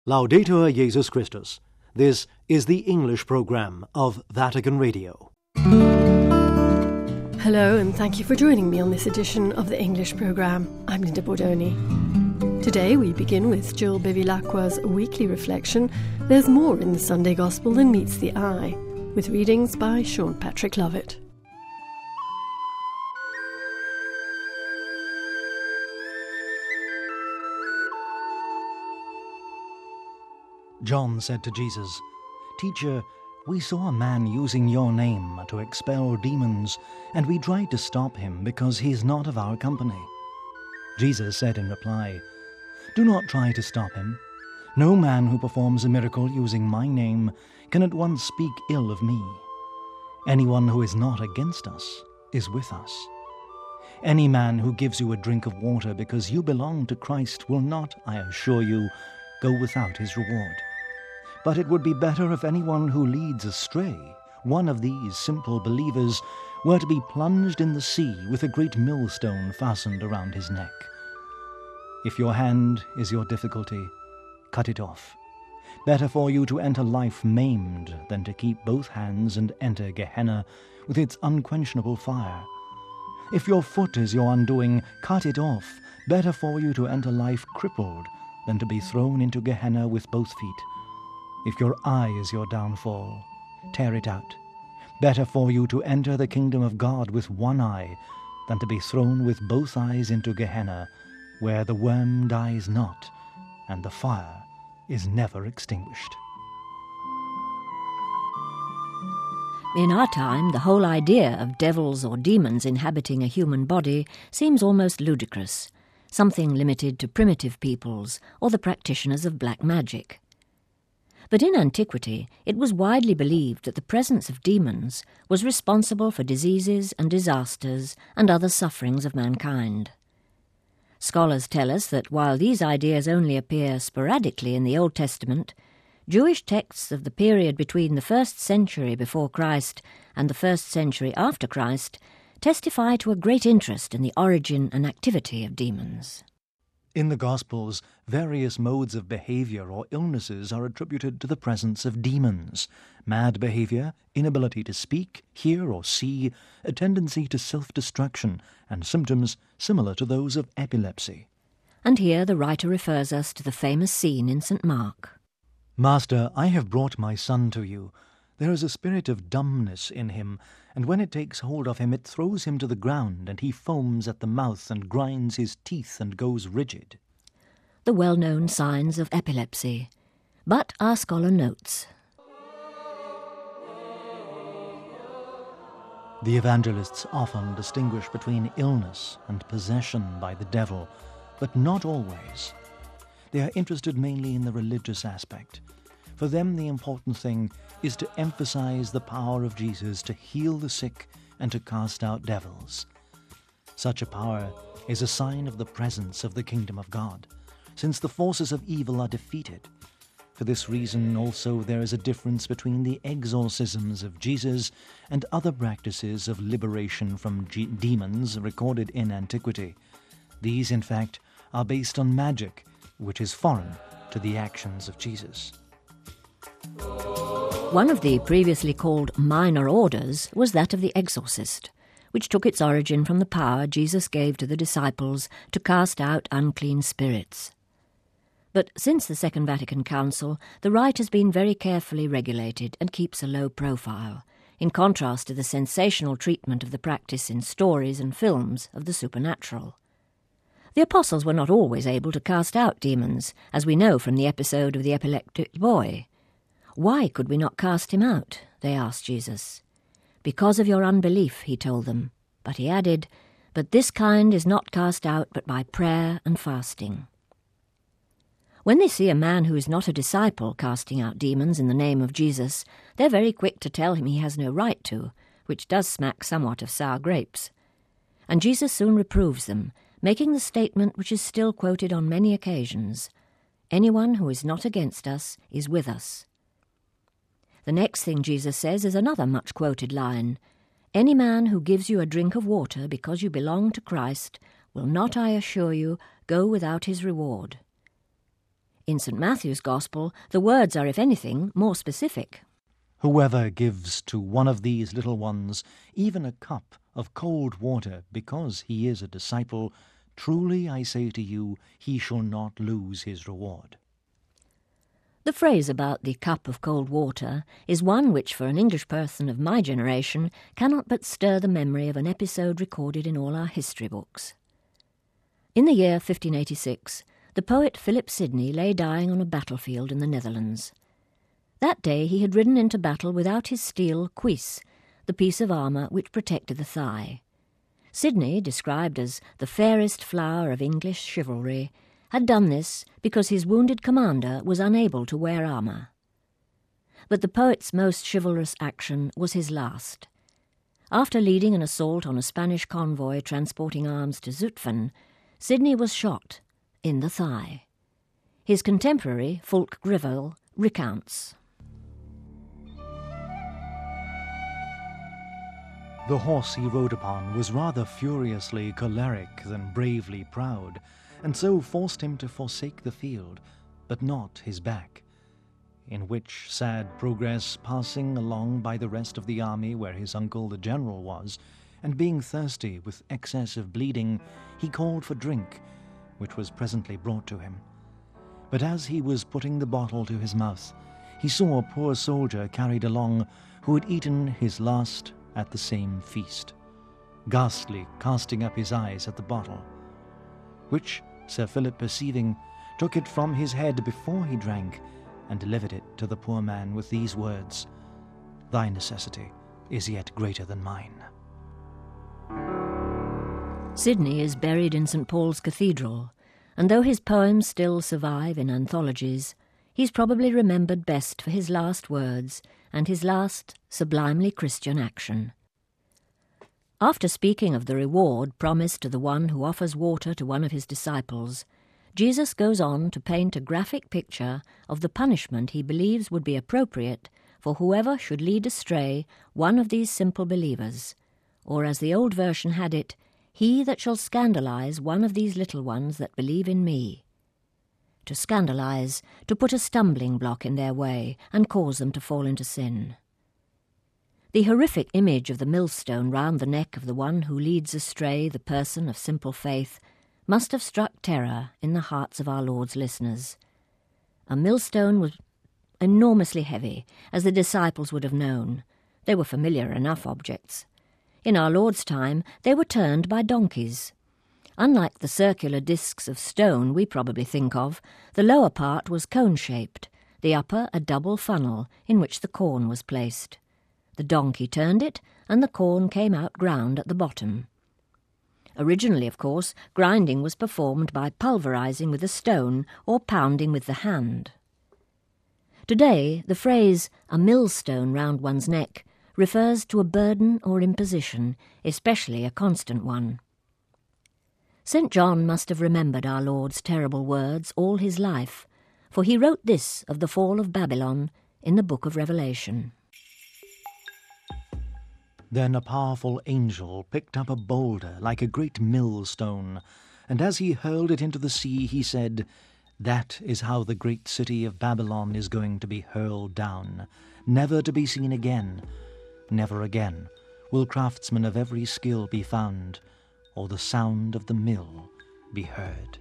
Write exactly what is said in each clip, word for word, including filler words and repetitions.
Laudetur Jesus Christus. This is the English program of Vatican Radio. Hello, and thank you for joining me on this edition of the English program. I'm Linda Bordoni. Today we begin with Jill Bevilacqua's weekly reflection, There's More in the Sunday Gospel Than Meets the Eye, with readings by Sean Patrick Lovett. John said to Jesus, "Teacher, we saw a man using your name to expel demons, and we tried to stop him because he is not of our company." Jesus said in reply, "Do not try to stop him. No man who performs a miracle using my name can at once speak ill of me. Anyone who is not against us is with us. Any man who gives you a drink of water because you belong to Christ will not, I assure you, go without his reward. But it would be better if anyone who leads astray one of these simple believers were to be plunged in the sea with a great millstone fastened around his neck. If your hand is your difficulty, cut it off. Better for you to enter life maimed than to keep both hands and enter Gehenna with its unquenchable fire. If your foot is your undoing, cut it off. Better for you to enter life crippled than to be thrown into Gehenna with both feet. If your eye is your downfall, tear it out. Better for you to enter the kingdom of God with one eye than to be thrown with both eyes into Gehenna, where the worm dies not, and the fire is never extinguished." In our time, the whole idea of devils or demons inhabiting a human body seems almost ludicrous, something limited to primitive peoples or the practitioners of black magic. But in antiquity, it was widely believed that the presence of demons was responsible for diseases and disasters and other sufferings of mankind. Scholars tell us that while these ideas only appear sporadically in the Old Testament, Jewish texts of the period between the first century before Christ and the first century after Christ testify to a great interest in the origin and activity of demons. In the Gospels, various modes of behavior or illnesses are attributed to the presence of demons: mad behavior, inability to speak, hear, or see, a tendency to self-destruction, and symptoms similar to those of epilepsy. And here the writer refers us to the famous scene in Saint Mark. "Master, I have brought my son to you. There is a spirit of dumbness in him, and when it takes hold of him it throws him to the ground, and he foams at the mouth and grinds his teeth and goes rigid." The well-known signs of epilepsy. But our scholar notes, The evangelists often distinguish between illness and possession by the devil, but not always. They are interested mainly in the religious aspect. For them, the important thing is to emphasize the power of Jesus to heal the sick and to cast out devils. Such a power is a sign of the presence of the kingdom of God, since the forces of evil are defeated. For this reason also there is a difference between the exorcisms of Jesus and other practices of liberation from ge- demons recorded in antiquity. These, in fact, are based on magic, which is foreign to the actions of Jesus. One of the previously called minor orders was that of the exorcist, which took its origin from the power Jesus gave to the disciples to cast out unclean spirits. But since the Second Vatican Council, the rite has been very carefully regulated and keeps a low profile, in contrast to the sensational treatment of the practice in stories and films of the supernatural. The apostles were not always able to cast out demons, as we know from the episode of the epileptic boy. "Why could we not cast him out?" they asked Jesus. "Because of your unbelief," he told them. But he added, "But this kind is not cast out but by prayer and fasting." When they see a man who is not a disciple casting out demons in the name of Jesus, they're very quick to tell him he has no right to, which does smack somewhat of sour grapes. And Jesus soon reproves them, making the statement which is still quoted on many occasions, "Anyone who is not against us is with us." The next thing Jesus says is another much-quoted line, "Any man who gives you a drink of water because you belong to Christ will not, I assure you, go without his reward." In St Matthew's Gospel, the words are, if anything, more specific. Whoever gives to one of these little ones even a cup of cold water because he is a disciple, truly I say to you, he shall not lose his reward. The phrase about the cup of cold water is one which, for an English person of my generation, cannot but stir the memory of an episode recorded in all our history books. In the year fifteen eighty-six, the poet Philip Sidney lay dying on a battlefield in the Netherlands. That day he had ridden into battle without his steel cuisse, the piece of armour which protected the thigh. Sidney, described as the fairest flower of English chivalry, had done this because his wounded commander was unable to wear armour. But the poet's most chivalrous action was his last. After leading an assault on a Spanish convoy transporting arms to Zutphen, Sidney was shot in the thigh. His contemporary, Fulk Greville, recounts. The horse he rode upon was rather furiously choleric than bravely proud, and so forced him to forsake the field, but not his back, in which sad progress, passing along by the rest of the army where his uncle the general was, and being thirsty with excess of bleeding, he called for drink, which was presently brought to him. But as he was putting the bottle to his mouth, he saw a poor soldier carried along who had eaten his last at the same feast, ghastly casting up his eyes at the bottle, which Sir Philip perceiving, took it from his head before he drank, and delivered it to the poor man with these words, "Thy necessity is yet greater than mine." Sidney is buried in St Paul's Cathedral, and though his poems still survive in anthologies, he's probably remembered best for his last words and his last sublimely Christian action. After speaking of the reward promised to the one who offers water to one of his disciples, Jesus goes on to paint a graphic picture of the punishment he believes would be appropriate for whoever should lead astray one of these simple believers, or as the old version had it, he that shall scandalize one of these little ones that believe in me. To scandalize, to put a stumbling block in their way and cause them to fall into sin. The horrific image of the millstone round the neck of the one who leads astray the person of simple faith must have struck terror in the hearts of our Lord's listeners. A millstone was enormously heavy, as the disciples would have known. They were familiar enough objects. In our Lord's time, they were turned by donkeys. Unlike the circular discs of stone we probably think of, the lower part was cone-shaped, the upper a double funnel in which the corn was placed. The donkey turned it, and the corn came out ground at the bottom. Originally, of course, grinding was performed by pulverizing with a stone or pounding with the hand. Today, the phrase, "a millstone round one's neck," refers to a burden or imposition, especially a constant one. Saint John must have remembered our Lord's terrible words all his life, for he wrote this of the fall of Babylon in the book of Revelation. Then a powerful angel picked up a boulder like a great millstone, and as he hurled it into the sea, he said, "That is how the great city of Babylon is going to be hurled down, never to be seen again. Never again will craftsmen of every skill be found, or the sound of the mill be heard."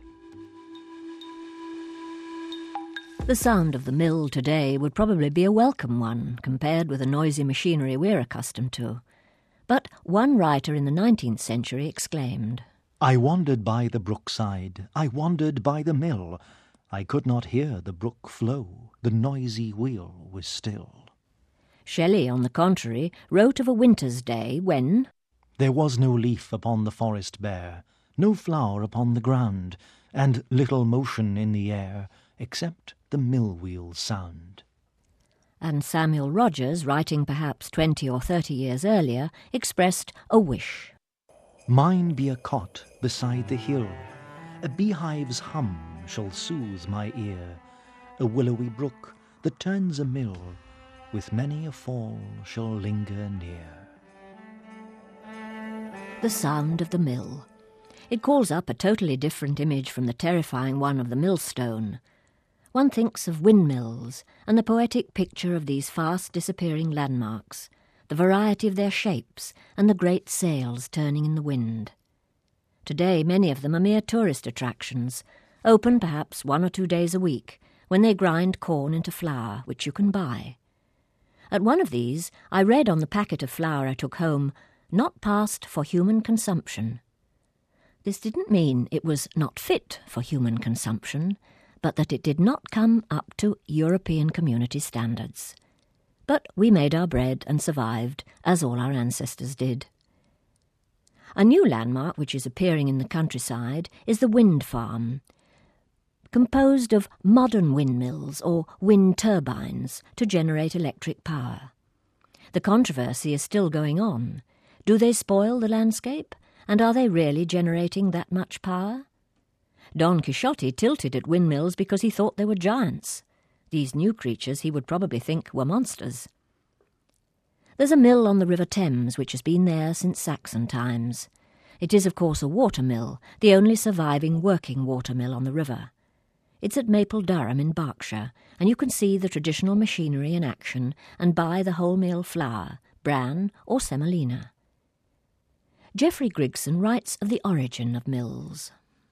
The sound of the mill today would probably be a welcome one compared with the noisy machinery we're accustomed to. But one writer in the nineteenth century exclaimed, "I wandered by the brookside, I wandered by the mill. I could not hear the brook flow, the noisy wheel was still." Shelley, on the contrary, wrote of a winter's day when there was no leaf upon the forest bare, no flower upon the ground, and little motion in the air, except the mill-wheel's sound. And Samuel Rogers, writing perhaps twenty or thirty years earlier, expressed a wish. "Mine be a cot beside the hill, a beehive's hum shall soothe my ear, a willowy brook that turns a mill, with many a fall shall linger near." The sound of the mill. It calls up a totally different image from the terrifying one of the millstone. one thinks of windmills and the poetic picture of these fast disappearing landmarks, the variety of their shapes and the great sails turning in the wind. Today many of them are mere tourist attractions, open perhaps one or two days a week, when they grind corn into flour, which you can buy. At one of these I read on the packet of flour I took home, "Not passed for human consumption." This didn't mean it was not fit for human consumption, but that it did not come up to European community standards. But we made our bread and survived, as all our ancestors did. A new landmark which is appearing in the countryside is the wind farm, composed of modern windmills or wind turbines to generate electric power. The controversy is still going on. Do they spoil the landscape, and are they really generating that much power? Don Quixote tilted at windmills because he thought they were giants. These new creatures he would probably think were monsters. There's a mill on the River Thames which has been there since Saxon times. It is, of course, a watermill, the only surviving working watermill on the river. It's at Maple Durham in Berkshire, and you can see the traditional machinery in action and buy the wholemeal flour, bran or semolina. Geoffrey Grigson writes of the origin of mills.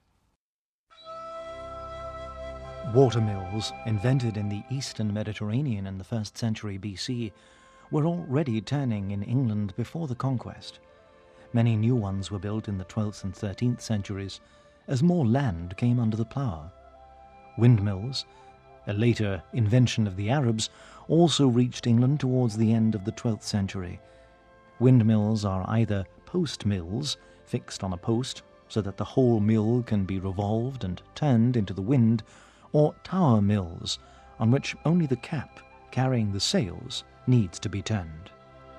Watermills, invented in the eastern Mediterranean in the first century B C, were already turning in England before the conquest. Many new ones were built in the twelfth and thirteenth centuries, as more land came under the plough. Windmills, a later invention of the Arabs, also reached England towards the end of the twelfth century. Windmills are either post mills, fixed on a post so that the whole mill can be revolved and turned into the wind, or tower mills, on which only the cap carrying the sails needs to be turned.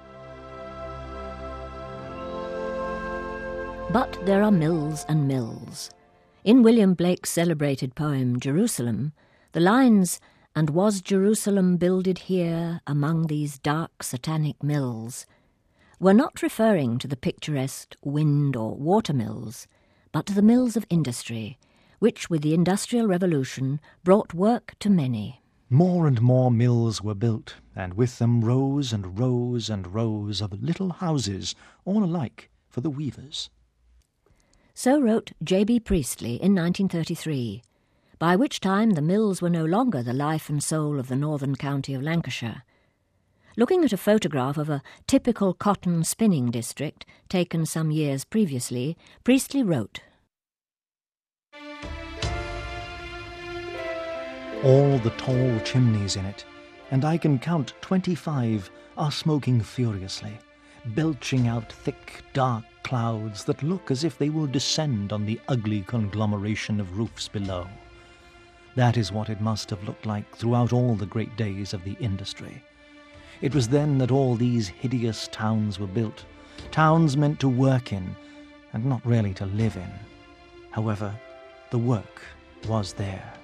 But there are mills and mills. In William Blake's celebrated poem Jerusalem, the lines, "And was Jerusalem builded here among these dark satanic mills," were not referring to the picturesque wind or water mills, but to the mills of industry, which with the Industrial Revolution brought work to many. More and more mills were built, and with them rows and rows and rows of little houses, all alike for the weavers. So wrote J B Priestley in nineteen thirty-three, by which time the mills were no longer the life and soul of the northern county of Lancashire. Looking at a photograph of a typical cotton spinning district taken some years previously, Priestley wrote, "All the tall chimneys in it, and I can count twenty-five, are smoking furiously, belching out thick, dark clouds that look as if they will descend on the ugly conglomeration of roofs below. That is what it must have looked like throughout all the great days of the industry. It was then that all these hideous towns were built, towns meant to work in, and not really to live in. However, the work was there."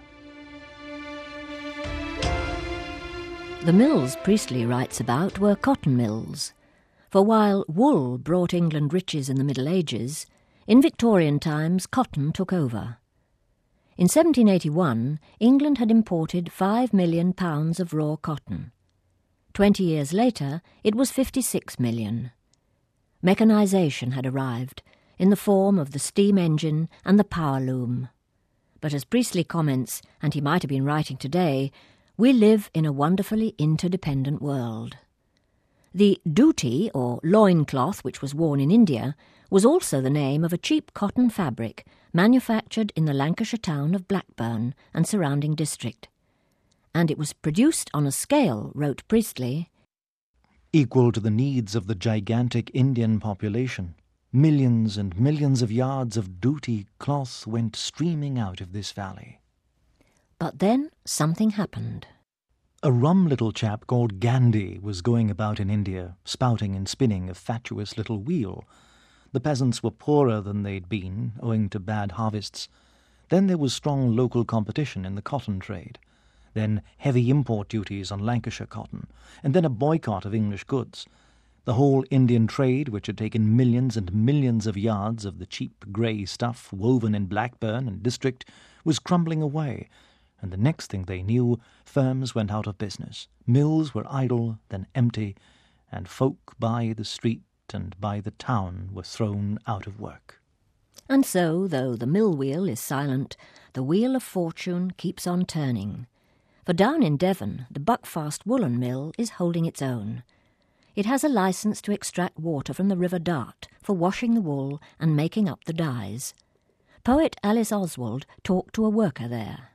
The mills Priestley writes about were cotton mills, for while wool brought England riches in the Middle Ages, in Victorian times cotton took over. In seventeen eighty-one, England had imported five million pounds of raw cotton. Twenty years later, it was fifty-six million. Mechanisation had arrived, in the form of the steam engine and the power loom. But as Priestley comments, and he might have been writing today, we live in a wonderfully interdependent world. The dhoti, or loincloth, which was worn in India, was also the name of a cheap cotton fabric manufactured in the Lancashire town of Blackburn and surrounding district. And it was produced on a scale, wrote Priestley, equal to the needs of the gigantic Indian population. Millions and millions of yards of dhoti cloth went streaming out of this valley. But then something happened. A rum little chap called Gandhi was going about in India, spouting and spinning a fatuous little wheel. The peasants were poorer than they'd been, owing to bad harvests. Then there was strong local competition in the cotton trade. Then heavy import duties on Lancashire cotton, and then a boycott of English goods. The whole Indian trade, which had taken millions and millions of yards of the cheap grey stuff woven in Blackburn and district, was crumbling away, and the next thing they knew, firms went out of business. Mills were idle, then empty, and folk by the street and by the town were thrown out of work. And so, though the mill wheel is silent, the wheel of fortune keeps on turning. For down in Devon, the Buckfast woolen mill is holding its own. It has a licence to extract water from the River Dart for washing the wool and making up the dyes. Poet Alice Oswald talked to a worker there.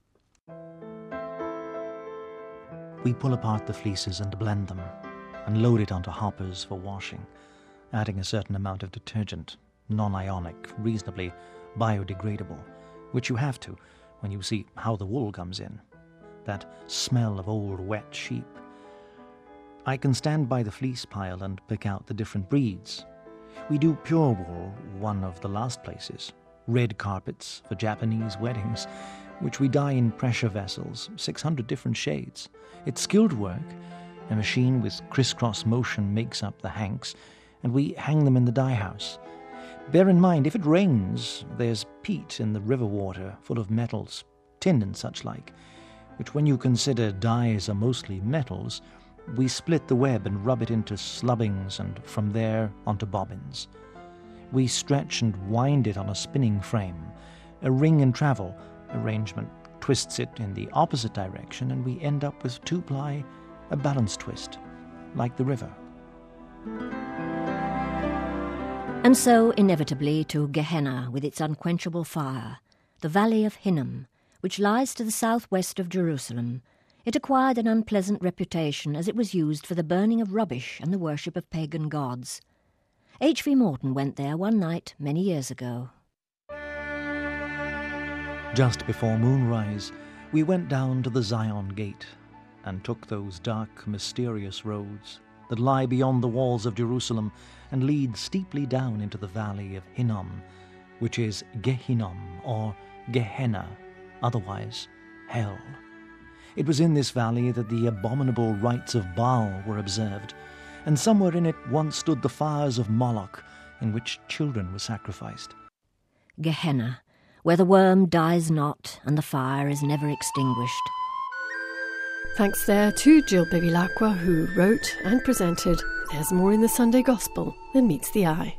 We pull apart the fleeces and blend them, and load it onto hoppers for washing, adding a certain amount of detergent, non-ionic, reasonably biodegradable, which you have to when you see how the wool comes in. That smell of old wet sheep. I can stand by the fleece pile and pick out the different breeds. We do pure wool, one of the last places. Red carpets for Japanese weddings, which we dye in pressure vessels, six hundred different shades. It's skilled work. A machine with crisscross motion makes up the hanks, and we hang them in the dye house. Bear in mind, if it rains, there's peat in the river water, full of metals, tin and such like, which when you consider dyes are mostly metals, we split the web and rub it into slubbings and from there onto bobbins. We stretch and wind it on a spinning frame. A ring and travel arrangement twists it in the opposite direction, and we end up with two-ply, a balance twist, like the river. And so, inevitably, to Gehenna with its unquenchable fire, the valley of Hinnom, which lies to the southwest of Jerusalem. It acquired an unpleasant reputation as it was used for the burning of rubbish and the worship of pagan gods. H V Morton went there one night many years ago. Just before moonrise, we went down to the Zion Gate and took those dark, mysterious roads that lie beyond the walls of Jerusalem and lead steeply down into the valley of Hinnom, which is Gehinnom or Gehenna, otherwise hell. It was in this valley that the abominable rites of Baal were observed, and somewhere in it once stood the fires of Moloch, in which children were sacrificed. Gehenna, where the worm dies not and the fire is never extinguished. Thanks there to Jill Bevilacqua, who wrote and presented There's More in the Sunday Gospel Than Meets the Eye.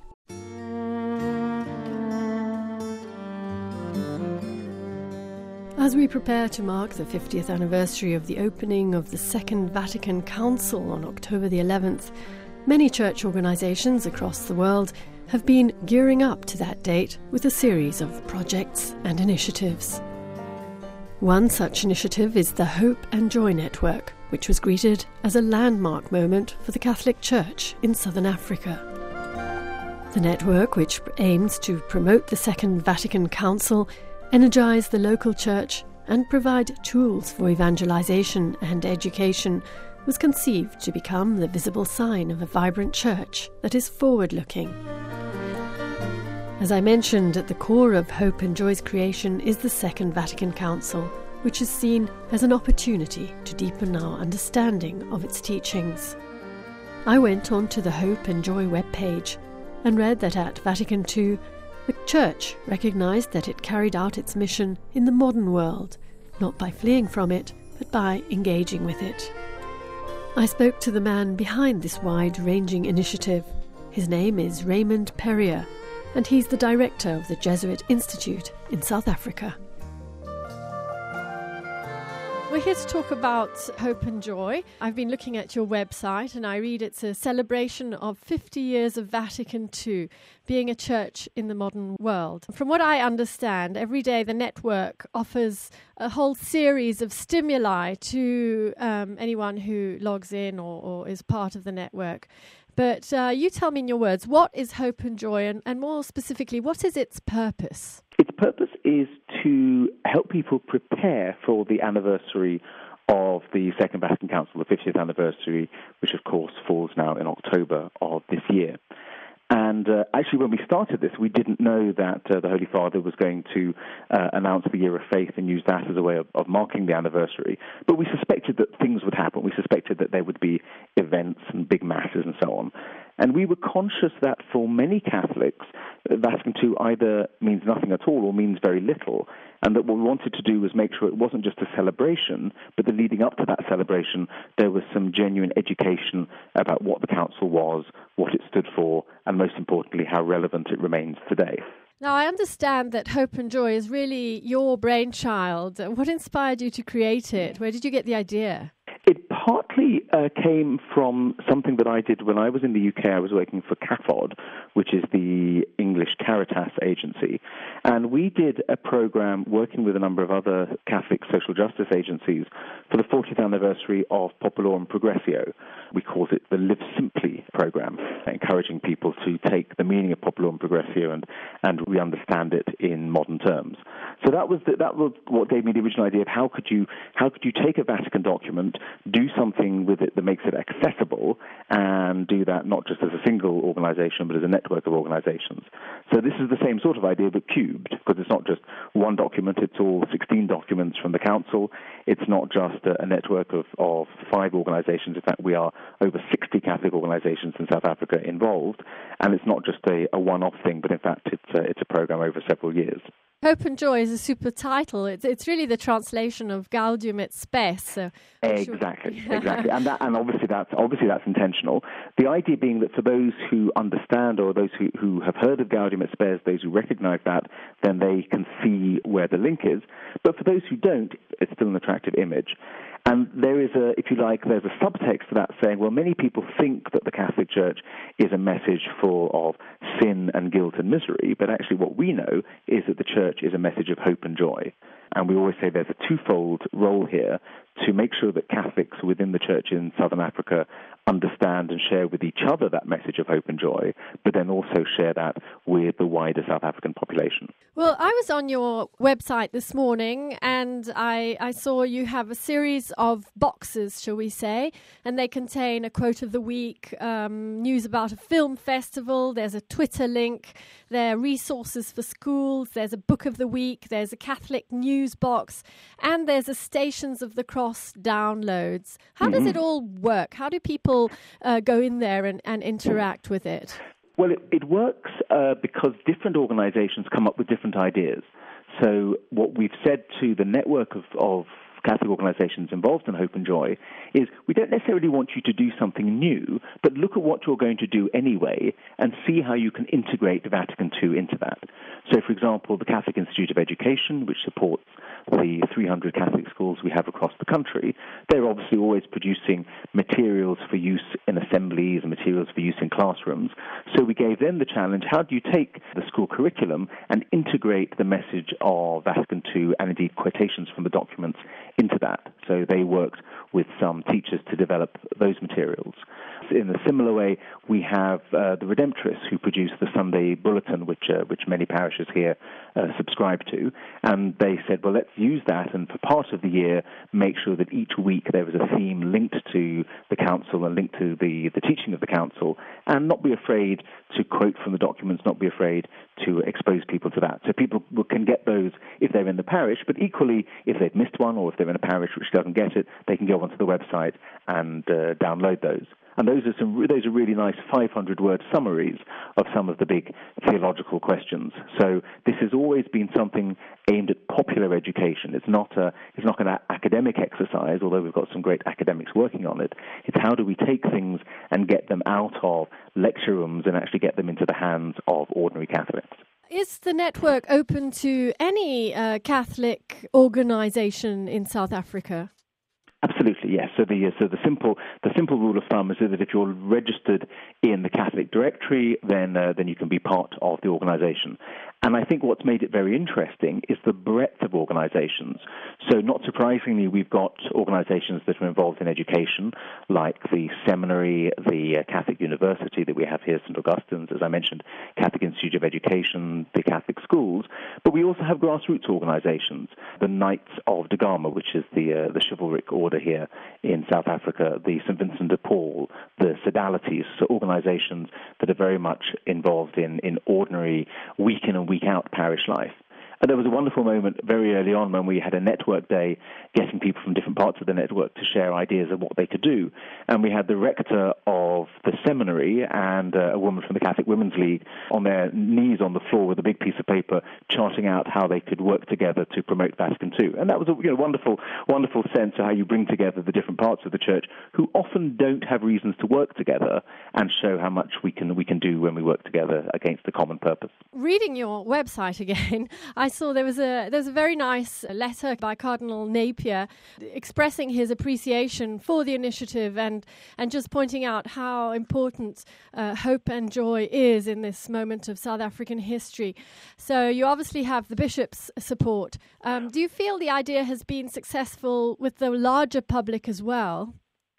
As we prepare to mark the fiftieth anniversary of the opening of the Second Vatican Council on October the eleventh, many church organisations across the world have been gearing up to that date with a series of projects and initiatives. One such initiative is the Hope and Joy Network, which was greeted as a landmark moment for the Catholic Church in Southern Africa. The network, which aims to promote the Second Vatican Council, energise the local church and provide tools for evangelisation and education, was conceived to become the visible sign of a vibrant church that is forward-looking. As I mentioned, at the core of Hope and Joy's creation is the Second Vatican Council, which is seen as an opportunity to deepen our understanding of its teachings. I went onto the Hope and Joy webpage and read that at Vatican Two, the Church recognised that it carried out its mission in the modern world, not by fleeing from it, but by engaging with it. I spoke to the man behind this wide-ranging initiative. His name is Raymond Perrier, and he's the director of the Jesuit Institute in South Africa. We're here to talk about Hope and Joy. I've been looking at your website and I read it's a celebration of fifty years of Vatican Two, being a church in the modern world. From what I understand, every day the network offers a whole series of stimuli to um, anyone who logs in or, or is part of the network. But uh, you tell me in your words, what is Hope and Joy, and, and more specifically, what is its purpose? Its purpose is to help people prepare for the anniversary of the Second Vatican Council, the fiftieth anniversary, which of course falls now in October of this year. And uh, actually, when we started this, we didn't know that uh, the Holy Father was going to uh, announce the Year of Faith and use that as a way of, of marking the anniversary. But we suspected that things would happen. We suspected that there would be events and big masses and so on. And we were conscious that for many Catholics, Vatican Two either means nothing at all or means very little. and that what we wanted to do was make sure it wasn't just a celebration, but that leading up to that celebration, there was some genuine education about what the council was, what it stood for, and most importantly, how relevant it remains today. Now, I understand that Hope and Joy is really your brainchild. What inspired you to create it? Where did you get the idea? It partly uh, came from something that I did when I was in the U K. I was working for CAFOD, which is the English Caritas agency. And we did a program working with a number of other Catholic social justice agencies for the fortieth anniversary of Populorum Progressio. We called it the Live Simply program, encouraging people to take the meaning of Populorum Progressio and, and re-understand it in modern terms. So that was the, that was what gave me the original idea of how could you how could you take a Vatican document, do something with it that makes it accessible, and do that not just as a single organization, but as a network of organizations. So this is the same sort of idea, but cubed, because it's not just one document, it's all sixteen documents from the council. It's not just a, a network of, of five organizations. In fact, we are over sixty Catholic organizations in South Africa involved, and it's not just a, a one-off thing, but in fact, it's a, it's a program over several years. Hope and Joy is a super title. It's it's really the translation of Gaudium et Spes. So exactly, sure. exactly, and that and obviously that's obviously that's intentional. The idea being that for those who understand or those who, who have heard of Gaudium et Spes, those who recognise that, then they can see where the link is. But for those who don't, it's still an attractive image. And there is a, if you like, there's a subtext to that saying, well, many people think that the Catholic Church is a message full of sin and guilt and misery, but actually what we know is that the Church is a message of hope and joy. And we always say there's a twofold role here to make sure that Catholics within the Church in Southern Africa understand and share with each other that message of hope and joy, but then also share that with the wider South African population. Well, I was on your website this morning and I, I saw you have a series of boxes, shall we say, and they contain a quote of the week, um, news about a film festival, there's a Twitter link, there are resources for schools, there's a book of the week, there's a Catholic news box, and there's a Stations of the Cross downloads. How mm-hmm. does it all work? How do people uh, go in there and, and interact with it? Well, it, it works uh, because different organizations come up with different ideas. So what we've said to the network of, of Catholic organizations involved in Hope and Joy is we don't necessarily want you to do something new, but look at what you're going to do anyway and see how you can integrate Vatican two into that. So, for example, the Catholic Institute of Education, which supports the three hundred Catholic schools we have across the country, they're obviously always producing materials for use in assemblies and materials for use in classrooms. So we gave them the challenge, how do you take the school curriculum and integrate the message of Vatican two and indeed quotations from the documents into that? So they worked with some teachers to develop those materials. In a similar way, we have uh, the Redemptorists who produce the Sunday Bulletin, which uh, which many parishes here uh, subscribe to, and they said, well, let's use that, and for part of the year, make sure that each week there was a theme linked to the council and linked to the, the teaching of the council, and not be afraid to quote from the documents, not be afraid to expose people to that. So people can get those if they're in the parish, but equally, if they've missed one or if they're in a parish which doesn't get it, they can go onto the website and uh, download those. And those are some those are really nice five hundred word summaries of some of the big theological questions. So this has always been something aimed at popular education. It's not a it's not an academic exercise, although we've got some great academics working on it. It's how do we take things and get them out of lecture rooms and actually get them into the hands of ordinary Catholics. Is the network open to any uh, Catholic organisation in South Africa? Absolutely, yes. So the so the simple the simple rule of thumb is that if you're registered in the Catholic Directory, then uh, then you can be part of the organisation. And I think what's made it very interesting is the breadth of organisations. So not surprisingly, we've got organisations that are involved in education, like the seminary, the uh, Catholic University that we have here, Saint Augustine's, as I mentioned, Catholic Institute of Education, the Catholic schools. But we also have grassroots organisations, the Knights of Da Gama, which is the uh, the chivalric order here in South Africa, the Saint Vincent de Paul, the Sodalities, so organisations that are very much involved in, in ordinary week in and week out parish life. And there was a wonderful moment very early on when we had a network day, getting people from different parts of the network to share ideas of what they could do. And we had the rector of the seminary and uh, a woman from the Catholic Women's League on their knees on the floor with a big piece of paper charting out how they could work together to promote Vatican two. And that was a you know, wonderful, wonderful sense of how you bring together the different parts of the church who often don't have reasons to work together, and show how much we can we can do when we work together against a common purpose. Reading your website again, I saw there was a there's a very nice letter by Cardinal Napier expressing his appreciation for the initiative and and just pointing out how important uh, hope and joy is in this moment of South African history. So you obviously have the bishop's support. Um, do you feel the idea has been successful with the larger public as well?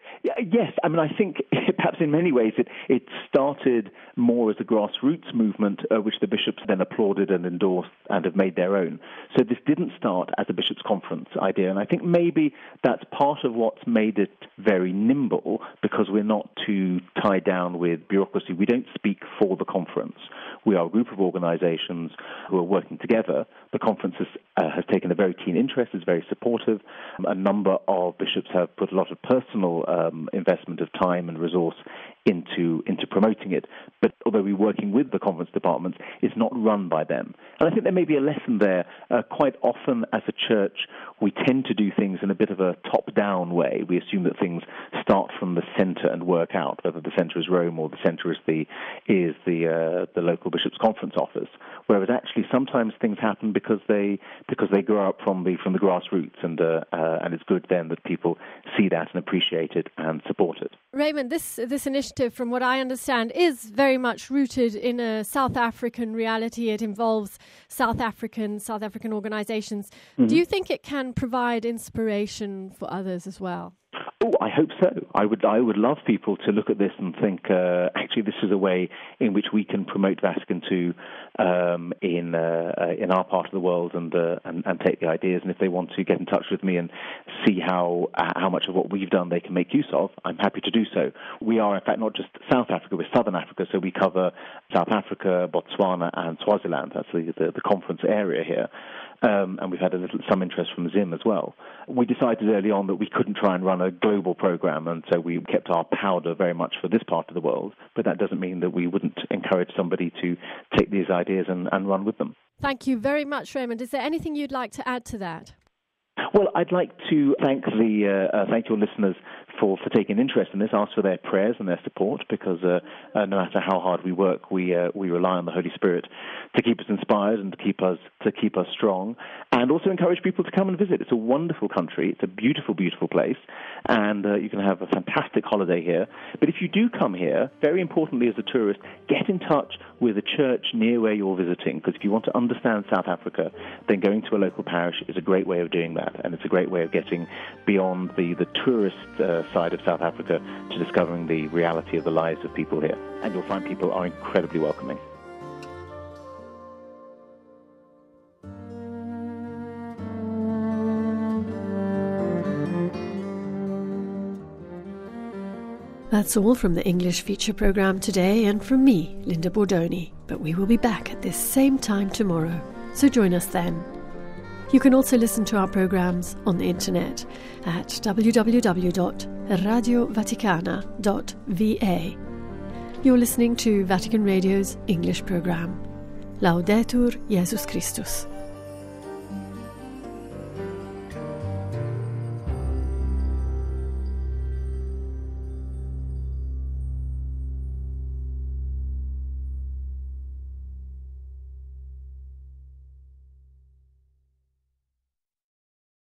Yes, I mean, I think perhaps in many ways it, it started more as a grassroots movement, uh, which the bishops then applauded and endorsed and have made their own. So this didn't start as a bishops' conference idea, and I think maybe that's part of what's made it very nimble, because we're not too tied down with bureaucracy. We don't speak for the conference. We are a group of organizations who are working together. The conference has, uh, has taken a very keen interest, is very supportive. A number of bishops have put a lot of personal um, investment of time and resource into into promoting it. But although we're working with the conference departments, it's not run by them. And I think there may be a lesson there. Uh, quite often as a church, we tend to do things in a bit of a top-down way. We assume that things start from the center and work out, whether the center is Rome or the center is the is the uh, the local bishops' conference office. Whereas actually sometimes things happen because they because they grow up from the from the grassroots, and uh, uh, and it's good then that people see that and appreciate it and support it. Raymond, this this initiative, from what I understand, is very much rooted in a South African reality. It involves South African South African organizations. Mm-hmm. Do you think it can provide inspiration for others as well? Oh, I hope so. I would I would love people to look at this and think, uh, actually, this is a way in which we can promote Vatican two um, in uh, uh, in our part of the world, and, uh, and and take the ideas. And if they want to get in touch with me and see how uh, how much of what we've done they can make use of, I'm happy to do so. We are, in fact, not just South Africa, we're Southern Africa, so we cover South Africa, Botswana, and Swaziland. That's the, the, the conference area here. Um, and we've had a little some interest from Zim as well. We decided early on that we couldn't try and run a global program, and so we kept our powder very much for this part of the world. But that doesn't mean that we wouldn't encourage somebody to take these ideas and, and run with them. Thank you very much, Raymond. Is there anything you'd like to add to that? Well, I'd like to thank the uh, uh, thank your listeners for, for taking interest in this, ask for their prayers and their support, because uh, uh, no matter how hard we work, we uh, we rely on the Holy Spirit to keep us inspired and to keep us to keep us strong, and also encourage people to come and visit. It's a wonderful country. It's a beautiful, beautiful place, and uh, you can have a fantastic holiday here. But if you do come here, very importantly as a tourist, get in touch with a church near where you're visiting, because if you want to understand South Africa, then going to a local parish is a great way of doing that, and it's a great way of getting beyond the, the tourist uh, side of South Africa to discovering the reality of the lives of people here. And you'll find people are incredibly welcoming. That's all from the English feature programme today, and from me, Linda Bordoni. But we will be back at this same time tomorrow, so join us then. You can also listen to our programmes on the internet at w w w dot radio vaticana dot v a. You're listening to Vatican Radio's English programme. Laudetur Jesus Christus.